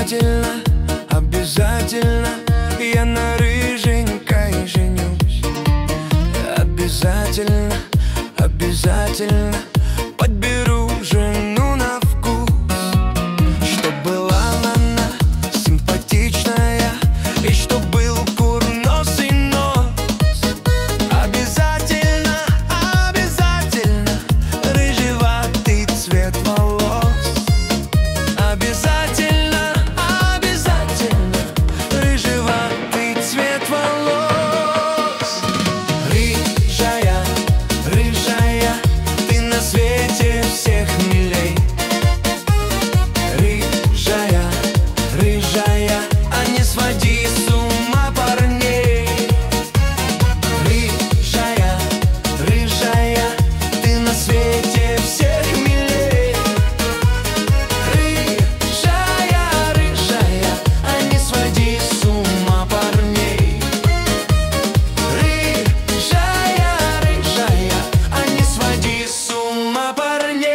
Обязательно, обязательно я на рыженькой женюсь. Обязательно, обязательно подберу жену на вкус, чтоб была она симпатичная и чтоб был курносый нос. Обязательно, обязательно рыжеватый цвет волос. Обязательно, обязательно рыжеватый цвет волос. Рыжая, рыжая, ты на свете всех милей. Рыжая, рыжая, а не своди с ума парней. Рыжая, рыжая, ты на свете всех милей. Рыжая, рыжая, а не своди с ума парней. Рыжая, рыжая, а не своди с ума парней.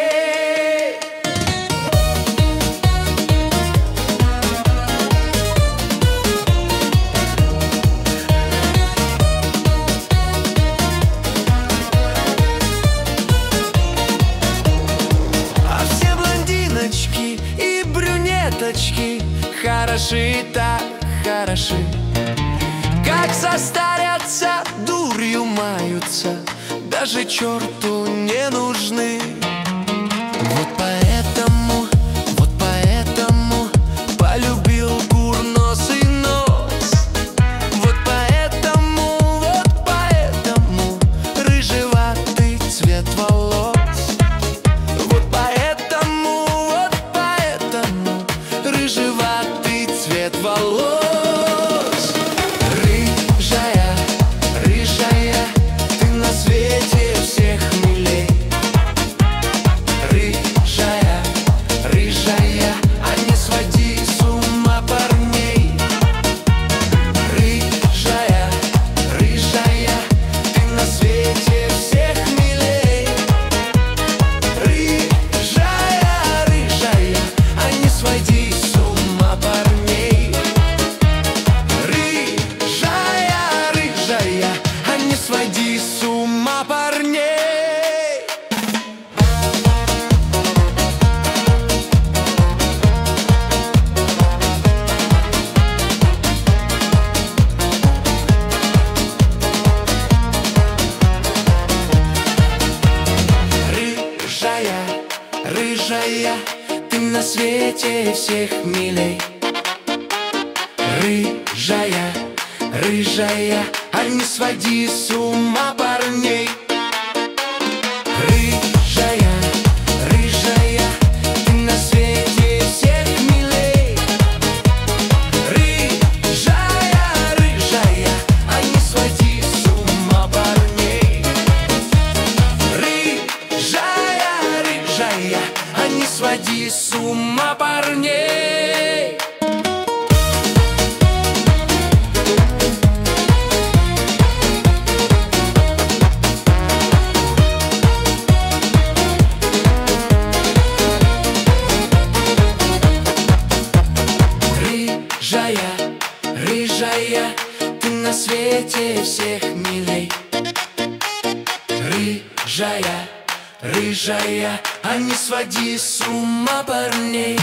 А все блондиночки и брюнеточки хороши, так хороши. Как состарятся, дурью маются, даже черту не нужны. Вот поэтому полюбил курносый нос. Вот поэтому рыжеватый цвет волос. Вот поэтому рыжеватый цвет волос. Рыжая, рыжая, ты на свете всех милей. Рыжая, рыжая, а не своди с ума парней. Рыжая, рыжая, ты на свете всех милей. Рыжая, рыжая, а не своди с ума парней. Рыжая, рыжая, а не своди с ума парней. Рыжая, рыжая, ты на свете всех милей. Рыжая, рыжая, а не своди с ума парней. Рыжая, рыжая, ты на свете всех милей. Рыжая, рыжая, а не своди с ума парней. Рыжая, рыжая, а не своди с ума парней. Рыжая, рыжая, ты на свете всех милей. Рыжая, рыжая, а не своди с ума парней.